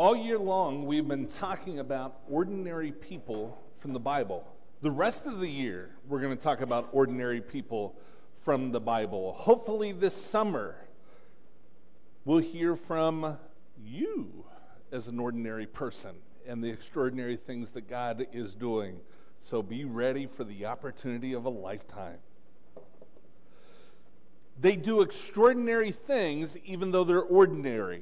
all year long, we've been talking about ordinary people from the Bible. The rest of the year, we're going to talk about ordinary people from the Bible. Hopefully this summer, we'll hear from you as an ordinary person and the extraordinary things that God is doing. So be ready for the opportunity of a lifetime. They do extraordinary things even though they're ordinary.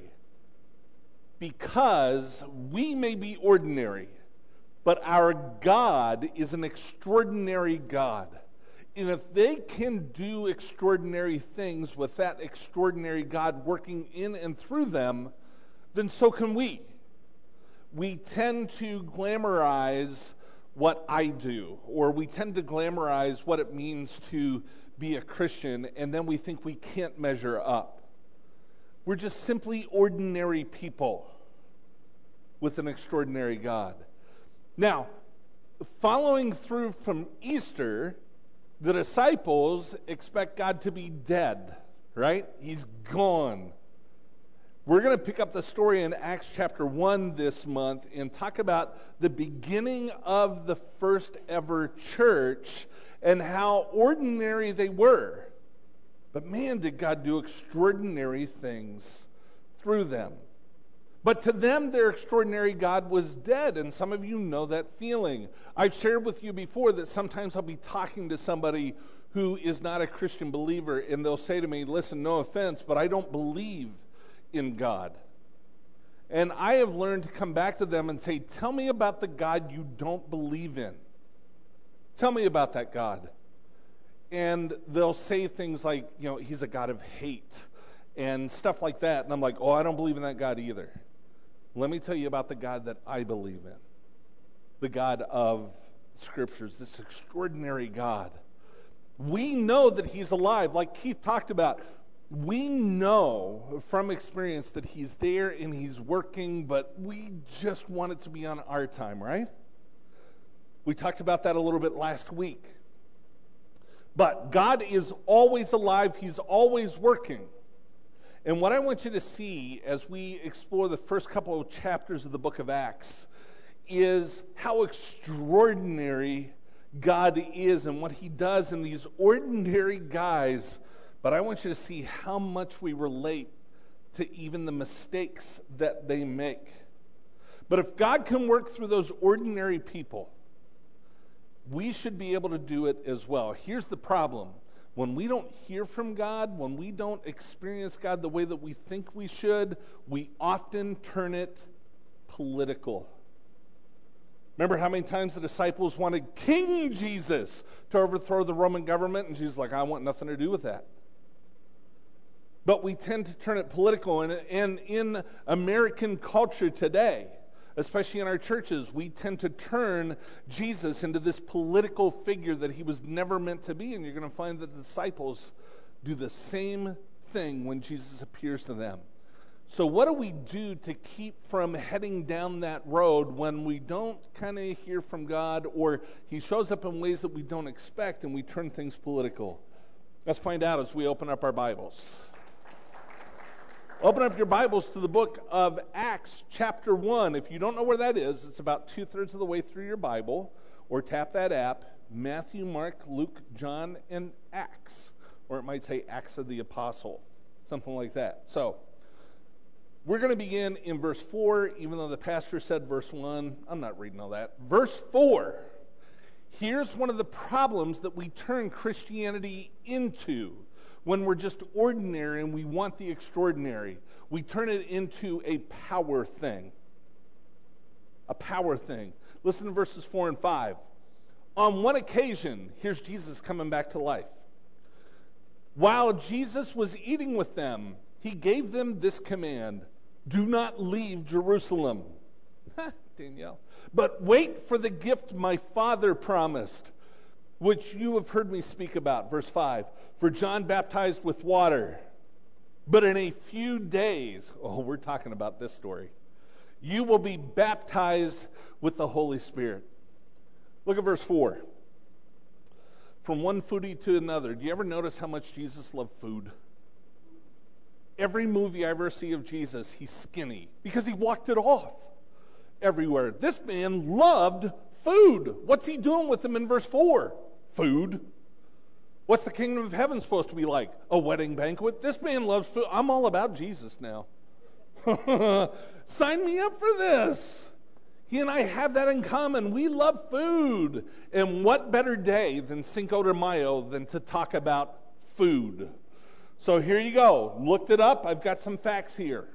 Because we may be ordinary, but our God is an extraordinary God. And if they can do extraordinary things with that extraordinary God working in and through them, then so can we. We tend to glamorize what I do, or we tend to glamorize what it means to be a Christian, and then we think we can't measure up. We're just simply ordinary people with an extraordinary God. Now, following through from Easter, the disciples expect God to be dead, right? He's gone. We're going to pick up the story in Acts chapter 1 this month and talk about the beginning of the first ever church and how ordinary they were. But man, did God do extraordinary things through them. But to them, their extraordinary God was dead, and some of you know that feeling. I've shared with you before that sometimes I'll be talking to somebody who is not a Christian believer, and they'll say to me, listen, no offense, but I don't believe in God. And I have learned to come back to them and say, tell me about the God you don't believe in. Tell me about that God. And they'll say things like, he's a God of hate and stuff like that. And I'm like, I don't believe in that God either. Let me tell you about the God that I believe in. The God of Scriptures, this extraordinary God. We know that he's alive, like Keith talked about. We know from experience that he's there and he's working, but we just want it to be on our time, right? We talked about that a little bit last week. But God is always alive. He's always working. And what I want you to see as we explore the first couple of chapters of the book of Acts is how extraordinary God is and what he does in these ordinary guys. But I want you to see how much we relate to even the mistakes that they make. But if God can work through those ordinary people, we should be able to do it as well. Here's the problem. When we don't hear from God, when we don't experience God the way that we think we should, we often turn it political. Remember how many times the disciples wanted King Jesus to overthrow the Roman government? And Jesus like, I want nothing to do with that. But we tend to turn it political. And in American culture today, especially in our churches, we tend to turn Jesus into this political figure that he was never meant to be. And you're going to find that the disciples do the same thing when Jesus appears to them. So what do we do to keep from heading down that road when we don't kind of hear from God, or he shows up in ways that we don't expect and we turn things political? Let's find out as we open up our Bibles. Open up your Bibles to the book of Acts, chapter 1. If you don't know where that is, it's about 2/3 of the way through your Bible, or tap that app, Matthew, Mark, Luke, John, and Acts. Or it might say Acts of the Apostle, something like that. So, we're going to begin in verse 4, even though the pastor said verse 1. I'm not reading all that. Verse 4. Here's one of the problems that we turn Christianity into. When we're just ordinary and we want the extraordinary, we turn it into a power thing. A power thing. Listen to verses 4 and 5. On one occasion, here's Jesus coming back to life. While Jesus was eating with them, he gave them this command: do not leave Jerusalem. Danielle. But wait for the gift my Father promised, which you have heard me speak about. Verse 5, for John baptized with water, but in a few days, we're talking about this story, you will be baptized with the Holy Spirit. Look at verse 4. From one foodie to another. Do you ever notice how much Jesus loved food? Every movie I ever see of Jesus, he's skinny because he walked it off everywhere. This man loved food. What's he doing with them in verse 4? Food. What's the kingdom of heaven supposed to be like? A wedding banquet. This man loves food. I'm all about Jesus now. Sign me up for this. He and I have that in common. We love food. And what better day than Cinco de Mayo than to talk about food? So here you go. Looked it up. I've got some facts here.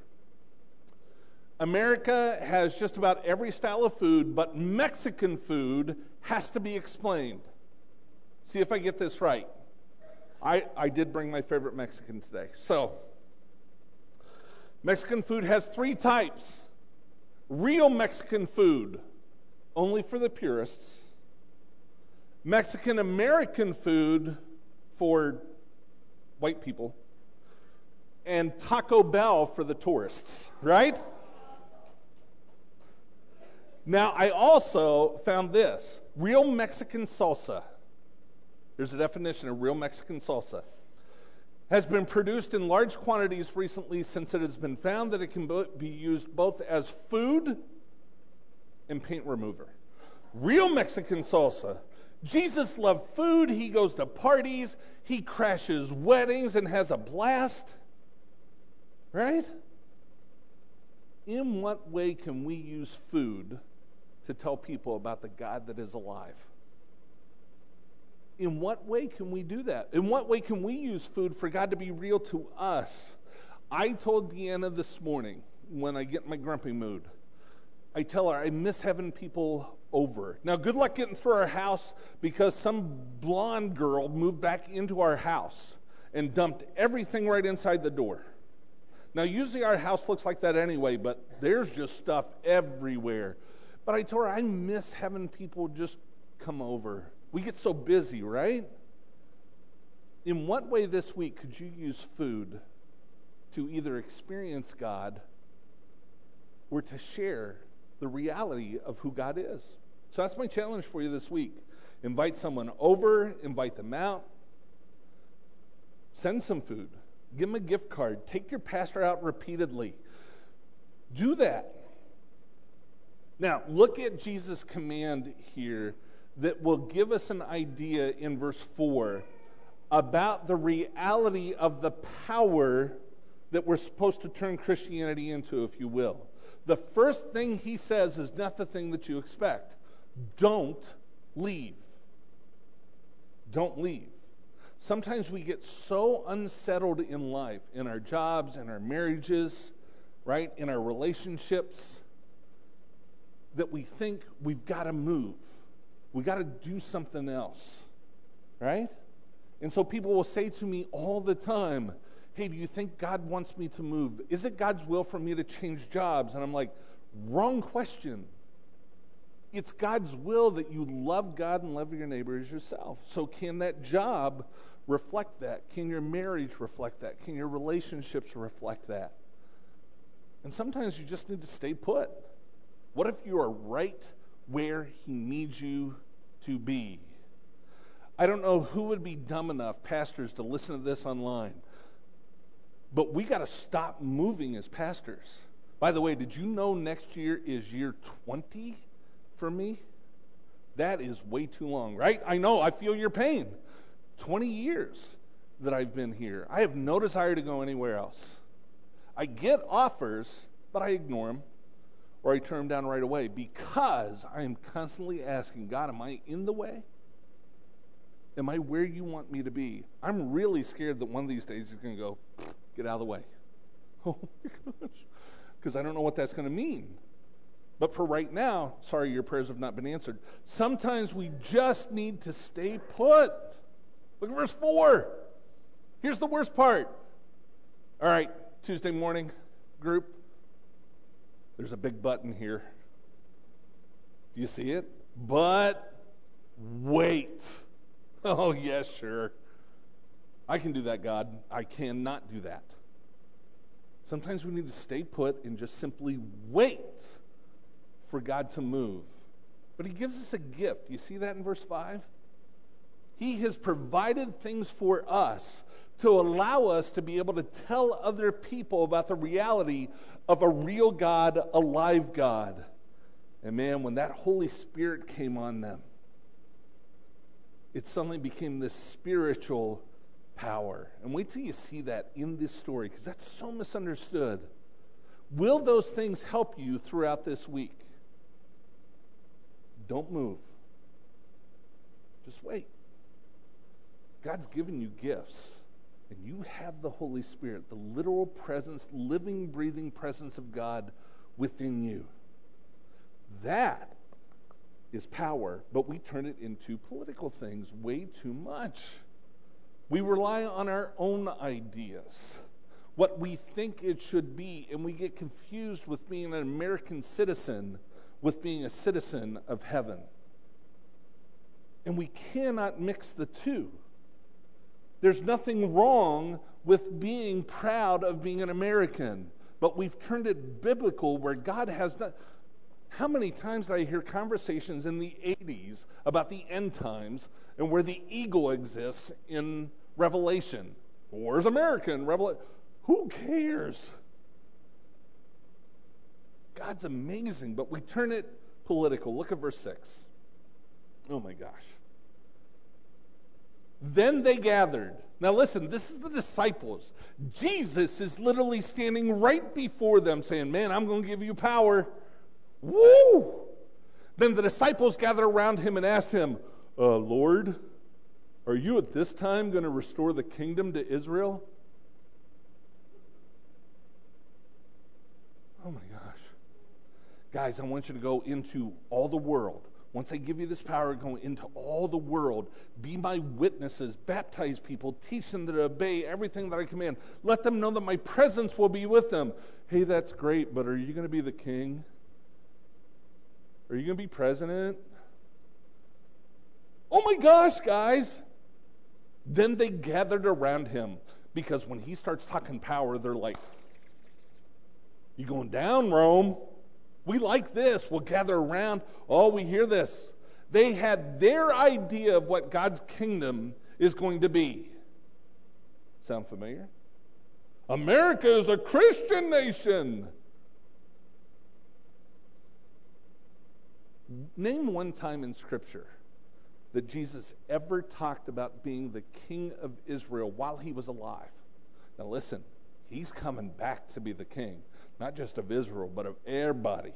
America has just about every style of food, but Mexican food has to be explained. See if I get this right. I did bring my favorite Mexican today. So, Mexican food has 3 types. Real Mexican food, only for the purists. Mexican American food for white people. And Taco Bell for the tourists, right? Now, I also found this. Real Mexican salsa. Here's a definition of real Mexican salsa. Has been produced in large quantities recently since it has been found that it can be used both as food and paint remover. Real Mexican salsa. Jesus loved food. He goes to parties. He crashes weddings and has a blast. Right? In what way can we use food to tell people about the God that is alive? In what way can we do that? In what way can we use food for God to be real to us? I told Deanna this morning when I get in my grumpy mood, I tell her I miss having people over. Now, good luck getting through our house because some blonde girl moved back into our house and dumped everything right inside the door. Now, usually our house looks like that anyway, but there's just stuff everywhere. But I told her I miss having people just come over. We get so busy, right? In what way this week could you use food to either experience God or to share the reality of who God is? So that's my challenge for you this week. Invite someone over, invite them out, send some food, give them a gift card, take your pastor out repeatedly. Do that. Now, look at Jesus' command here that will give us an idea in verse 4 about the reality of the power that we're supposed to turn Christianity into, if you will. The first thing he says is not the thing that you expect. Don't leave. Don't leave. Sometimes we get so unsettled in life, in our jobs, in our marriages, right, in our relationships, that we think we've got to move. We got to do something else, right? And so people will say to me all the time, hey, do you think God wants me to move? Is it God's will for me to change jobs? And I'm like, wrong question. It's God's will that you love God and love your neighbor as yourself. So can that job reflect that? Can your marriage reflect that? Can your relationships reflect that? And sometimes you just need to stay put. What if you are right where he needs you to be? I don't know who would be dumb enough, pastors, to listen to this online. But we got to stop moving as pastors. By the way, did you know next year is year 20 for me? That is way too long, right? I know, I feel your pain. 20 years that I've been here. I have no desire to go anywhere else. I get offers, but I ignore them. Or I turn them down right away because I am constantly asking, God, am I in the way? Am I where you want me to be? I'm really scared that one of these days he's going to go, get out of the way. Oh my gosh. Because I don't know what that's going to mean. But for right now, sorry, your prayers have not been answered. Sometimes we just need to stay put. Look at verse 4. Here's the worst part. All right, Tuesday morning group. There's a big button here. Do you see it? But wait. Oh, yes, sure. I can do that, God. I cannot do that. Sometimes we need to stay put and just simply wait for God to move. But he gives us a gift. You see that in verse 5? He has provided things for us to allow us to be able to tell other people about the reality of a real God, a live God. And man, when that Holy Spirit came on them, it suddenly became this spiritual power. And wait till you see that in this story, because that's so misunderstood. Will those things help you throughout this week? Don't move. Just wait. God's given you gifts, and you have the Holy Spirit, the literal presence, living, breathing presence of God within you. That is power, but we turn it into political things way too much. We rely on our own ideas, what we think it should be, and we get confused with being an American citizen with being a citizen of heaven. And we cannot mix the two. There's nothing wrong with being proud of being an American, but we've turned it biblical where God has not. How many times did I hear conversations in the 80s about the end times and where the eagle exists in Revelation? Where's American? Who cares? God's amazing, but we turn it political. Look at verse 6. Oh my gosh. Then they gathered. Now listen, this is the disciples. Jesus is literally standing right before them saying, man, I'm going to give you power. Woo! Then the disciples gathered around him and asked him, Lord, are you at this time going to restore the kingdom to Israel? Oh my gosh. Guys, I want you to go into all the world. Once I give you this power, go into all the world. Be my witnesses. Baptize people. Teach them to obey everything that I command. Let them know that my presence will be with them. Hey, that's great, but are you going to be the king? Are you going to be president? Oh my gosh, guys. Then they gathered around him because when he starts talking power, they're like, you going down, Rome? We like this. We'll gather around. Oh, we hear this. They had their idea of what God's kingdom is going to be. Sound familiar? America is a Christian nation. Name one time in Scripture that Jesus ever talked about being the king of Israel while he was alive. Now listen, he's coming back to be the king, not just of Israel, but of everybody.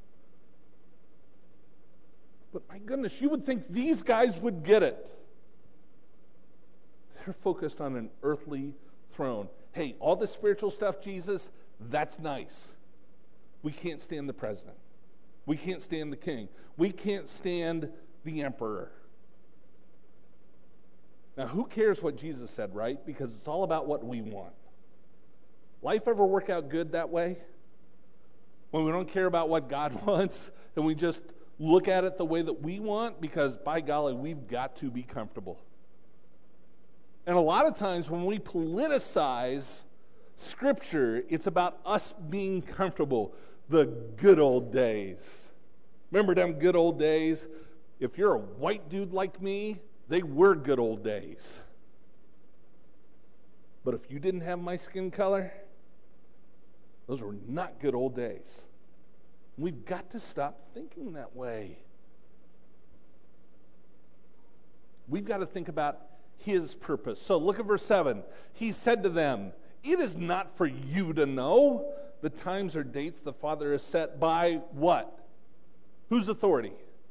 But my goodness, you would think these guys would get it. They're focused on an earthly throne. Hey, all the spiritual stuff, Jesus, that's nice. We can't stand the president. We can't stand the king. We can't stand the emperor. Now, who cares what Jesus said, right? Because it's all about what we want. Life ever work out good that way? When we don't care about what God wants and we just look at it the way that we want? Because, by golly, we've got to be comfortable. And a lot of times when we politicize Scripture, it's about us being comfortable. The good old days. Remember them good old days? If you're a white dude like me, they were good old days. But if you didn't have my skin color, those were not good old days. We've got to stop thinking that way. We've got to think about his purpose. So look at verse 7. He said to them, it is not for you to know the times or dates the Father has set by what? Whose authority?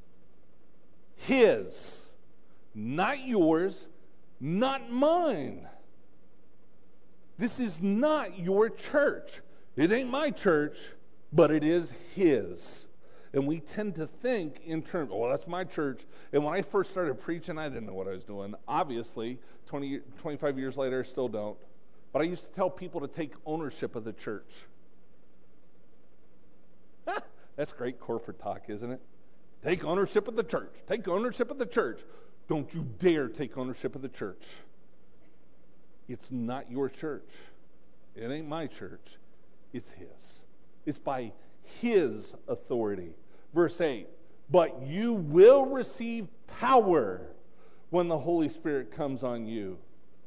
His. Not yours, not mine. This is not your church. It ain't my church, but it is his. And we tend to think in terms, oh, that's my church. And when I first started preaching, I didn't know what I was doing. Obviously, 25 years later, I still don't. But I used to tell people to take ownership of the church. That's great corporate talk, isn't it? Take ownership of the church. Take ownership of the church. Don't you dare take ownership of the church. It's not your church. It ain't my church. It's his. It's by his authority. Verse 8, but you will receive power when the Holy Spirit comes on you.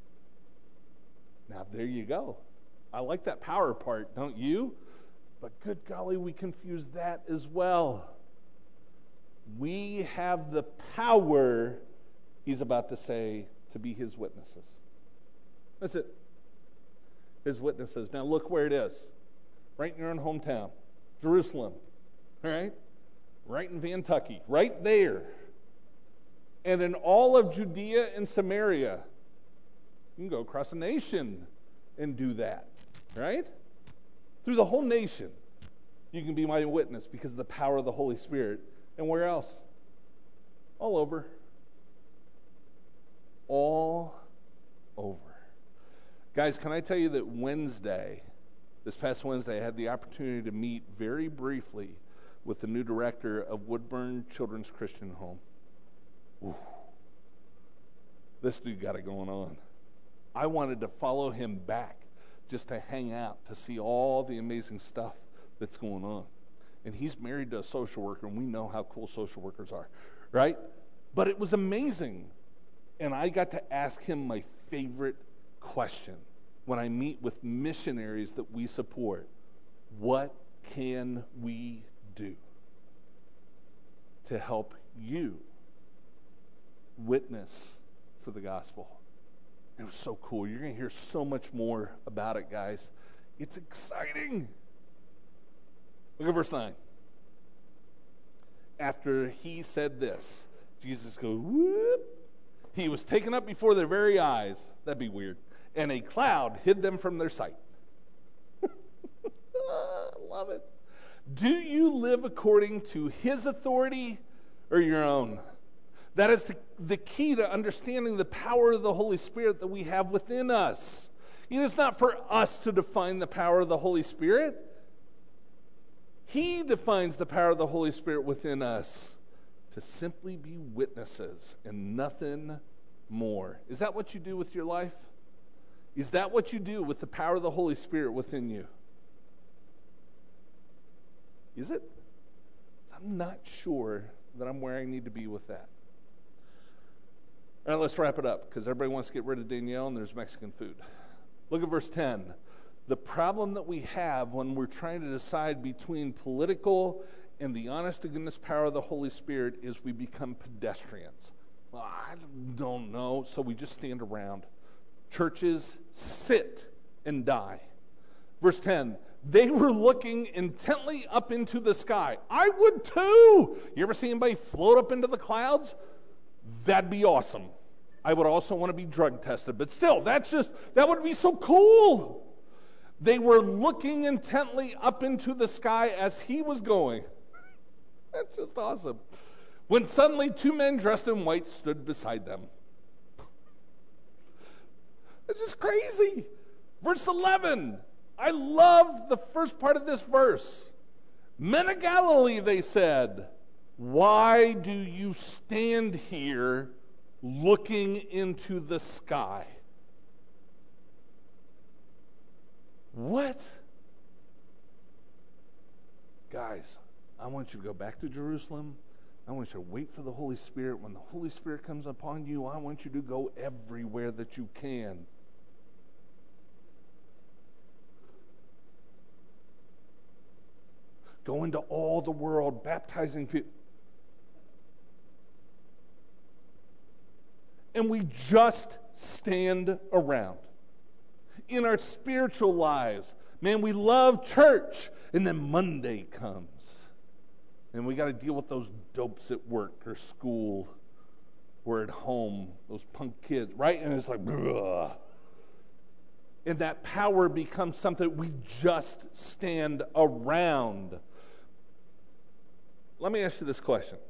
Now, there you go. I like that power part, don't you? But good golly, we confuse that as well. We have the power, he's about to say, to be his witnesses. That's it. His witnesses. Now look where it is. Right in your own hometown. Jerusalem. All right? Right in Vantucky. Right there. And in all of Judea and Samaria. You can go across the nation and do that. Right? Through the whole nation. You can be my witness because of the power of the Holy Spirit. And where else? All over. All over. Guys, can I tell you that this past Wednesday, I had the opportunity to meet very briefly with the new director of Woodburn Children's Christian Home. Ooh. This dude got it going on. I wanted to follow him back just to hang out, to see all the amazing stuff that's going on. And he's married to a social worker, and we know how cool social workers are, right? But it was amazing. And I got to ask him my favorite question when I meet with missionaries that we support. What can we do to help you witness for the gospel? It was so cool. You're going to hear so much more about it, guys. It's exciting. Look at verse 9. After he said this, Jesus goes, whoop. He was taken up before their very eyes. That'd be weird. And a cloud hid them from their sight. Love it. Do you live according to his authority or your own? That is the key to understanding the power of the Holy Spirit that we have within us. It is not for us to define the power of the Holy Spirit. He defines the power of the Holy Spirit within us to simply be witnesses and nothing more. Is that what you do with your life? Is that what you do with the power of the Holy Spirit within you? Is it? I'm not sure that I'm where I need to be with that. All right, let's wrap it up because everybody wants to get rid of Danielle and there's Mexican food. Look at verse 10. The problem that we have when we're trying to decide between political and the honest to goodness power of the Holy Spirit is we become pedestrians. Well, I don't know, so we just stand around. Churches sit and die. Verse 10, they were looking intently up into the sky. I would too. You ever see anybody float up into the clouds? That'd be awesome. I would also want to be drug tested, but still, that would be so cool. They were looking intently up into the sky as he was going. That's just awesome. When suddenly 2 men dressed in white stood beside them. It's just crazy. Verse 11. I love the first part of this verse. Men of Galilee, they said, why do you stand here looking into the sky? What? Guys, I want you to go back to Jerusalem. I want you to wait for the Holy Spirit. When the Holy Spirit comes upon you, I want you to go everywhere that you can. Go into all the world, baptizing people. And we just stand around. In our spiritual lives, man, we love church. And then Monday comes. And we got to deal with those dopes at work or school or at home, those punk kids, right? And it's like, ugh. And that power becomes something we just stand around. Let me ask you this question.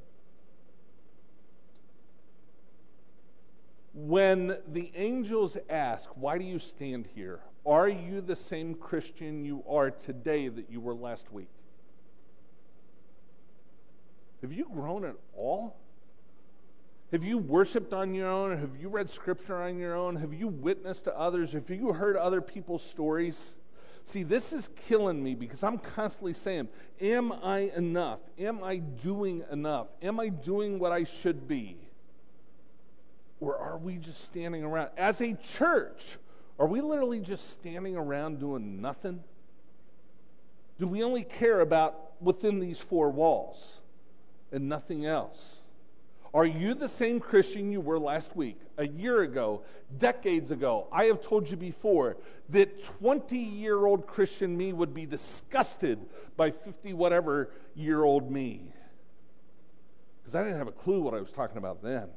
When the angels ask, why do you stand here? Are you the same Christian you are today that you were last week? Have you grown at all? Have you worshiped on your own? Have you read scripture on your own? Have you witnessed to others? Have you heard other people's stories? See, this is killing me because I'm constantly saying, am I enough? Am I doing enough? Am I doing what I should be? Or are we just standing around? As a church, are we literally just standing around doing nothing? Do we only care about within these four walls and nothing else? Are you the same Christian you were last week, a year ago, decades ago? I have told you before that 20-year-old Christian me would be disgusted by 50-whatever-year-old me. Because I didn't have a clue what I was talking about then.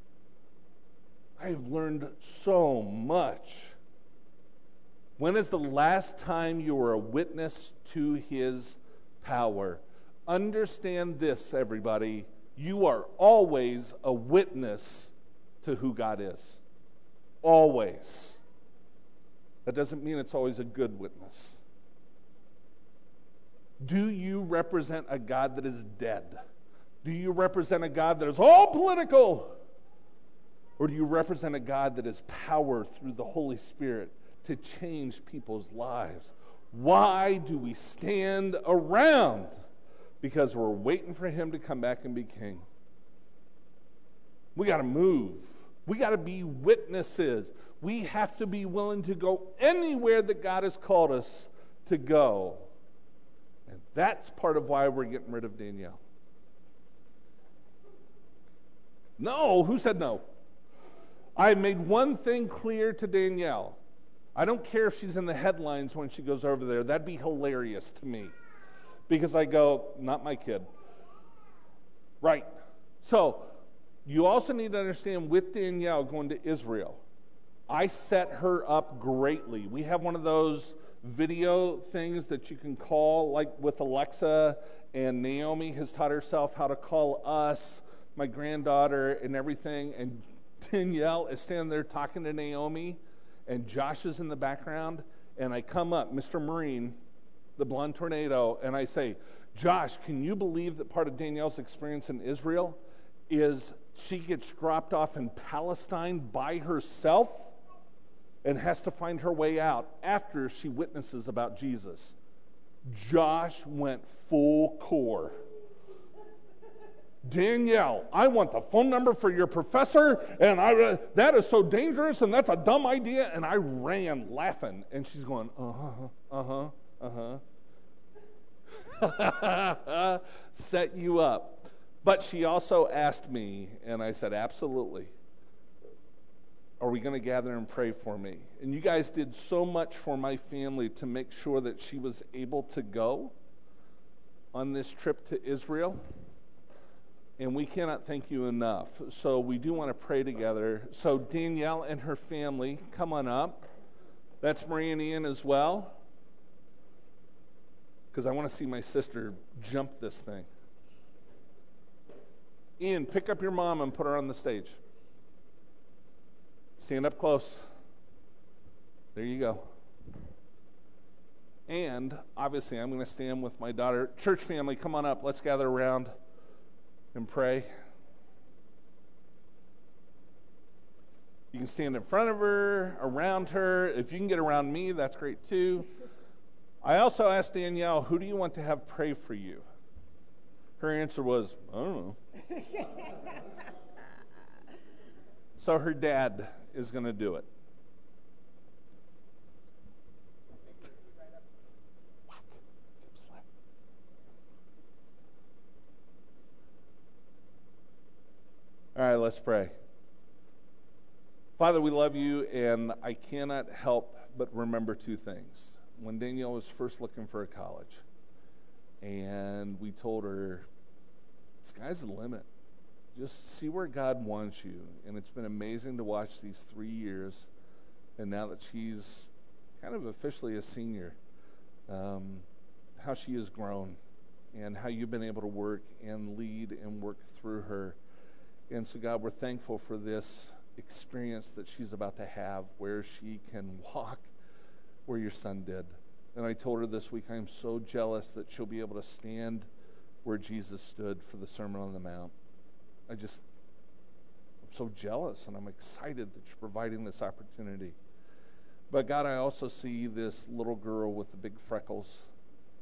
I have learned so much. When is the last time you were a witness to His power? Understand this, everybody. You are always a witness to who God is. Always. That doesn't mean it's always a good witness. Do you represent a God that is dead? Do you represent a God that is all political? Or do you represent a God that has power through the Holy Spirit to change people's lives? Why do we stand around? Because we're waiting for Him to come back and be king. We got to move. We got to be witnesses. We have to be willing to go anywhere that God has called us to go. And that's part of why we're getting rid of Danielle. No, who said no? I made one thing clear to Danielle. I don't care if she's in the headlines when she goes over there. That'd be hilarious to me. Because I go, not my kid. Right. So, you also need to understand with Danielle going to Israel, I set her up greatly. We have one of those video things that you can call, like with Alexa, and Naomi has taught herself how to call us, my granddaughter, and everything. And Danielle is standing there talking to Naomi, and Josh is in the background, and I come up, Mr. Marine, the blonde tornado, and I say, Josh, can you believe that part of Danielle's experience in Israel is she gets dropped off in Palestine by herself and has to find her way out after she witnesses about Jesus? Josh went full core. Danielle, I want the phone number for your professor, and that is so dangerous, and that's a dumb idea. And I ran laughing, and she's going, set you up. But she also asked me, and I said, absolutely. Are we going to gather and pray for me? And you guys did so much for my family to make sure that she was able to go on this trip to Israel. And we cannot thank you enough. So we do want to pray together. So Danielle and her family, come on up. That's Marie and Ian as well. Because I want to see my sister jump this thing. Ian, pick up your mom and put her on the stage. Stand up close. There you go. And obviously I'm going to stand with my daughter. Church family, come on up. Let's gather around and pray. You can stand in front of her, around her. If you can get around me, that's great too. I also asked Danielle, who do you want to have pray for you? Her answer was, I don't know. So her dad is going to do it. All right, let's pray. Father, we love you, and I cannot help but remember two things. When Danielle was first looking for a college, and we told her, sky's the limit. Just see where God wants you. And it's been amazing to watch these 3 years, and now that she's kind of officially a senior, how she has grown, and how you've been able to work and lead and work through her. And so, God, we're thankful for this experience that she's about to have where she can walk where your son did. And I told her this week, I am so jealous that she'll be able to stand where Jesus stood for the Sermon on the Mount. I'm so jealous, and I'm excited that you're providing this opportunity. But God, I also see this little girl with the big freckles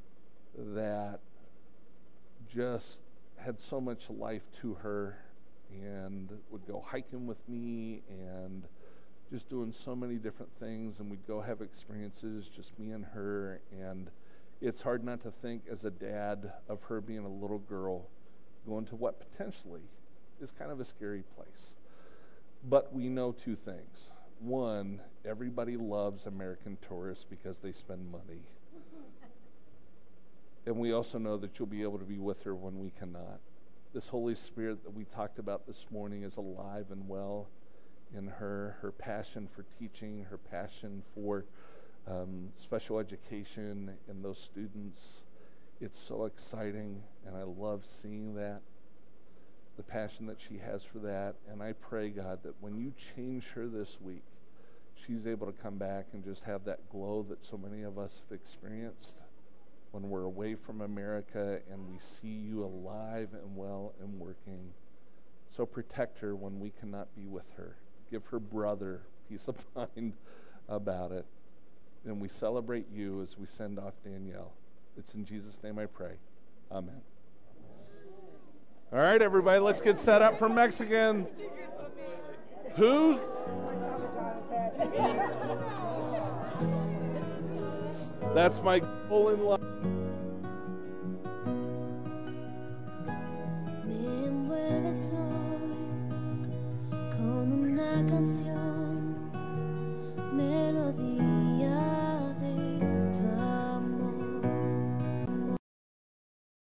that just had so much life to her. and would go hiking with me and just doing so many different things, and we'd go have experiences, just me and her, and it's hard not to think as a dad of her being a little girl going to what potentially is kind of a scary place. But we know two things. One, everybody loves American tourists because they spend money. And we also know that you'll be able to be with her when we cannot. This Holy Spirit that we talked about this morning is alive and well in her passion for teaching, her passion for special education and those students. It's so exciting, and I love seeing that, the passion that she has for that. And I pray, God, that when you change her this week, she's able to come back and just have that glow that so many of us have experienced when we're away from America and we see you alive and well and working. So protect her when we cannot be with her. Give her brother peace of mind about it. And we celebrate you as we send off Danielle. It's in Jesus' name I pray. Amen. All right, everybody, let's get set up for Mexican. Who? That's my goal in life. Me envuelves hoy con una canción.